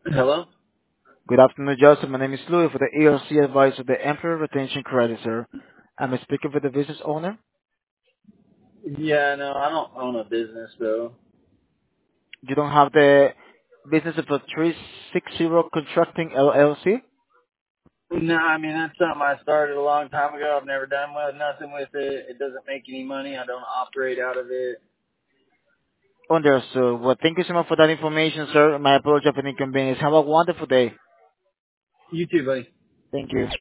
Hello? Good afternoon, Joseph. My name is Louis for the ERC advisor of the Employee Retention Credit, sir. I'm speaking for the business owner. Yeah, no, I don't own a business though. You don't have the business of a 360 Contracting LLC? No, I mean that's something I started a long time ago. I've never done with nothing with it. It doesn't make any money. I don't operate out of it. Understood. Well, thank you so much for that information, sir. My apologies for the inconvenience. Have a wonderful day. You too, buddy. Thank you.